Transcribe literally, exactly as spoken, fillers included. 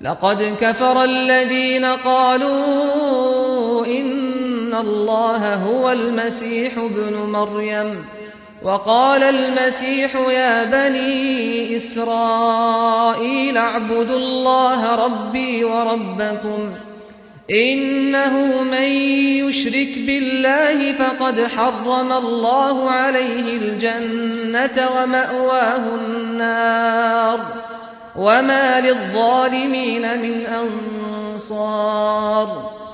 لقد كفر الذين قالوا إن الله هو المسيح ابن مريم وقال المسيح يا بني إسرائيل اعبدوا الله ربي وربكم إنه من يشرك بالله فقد حرم الله عليه الجنة ومأواه النار وما للظالمين من أنصار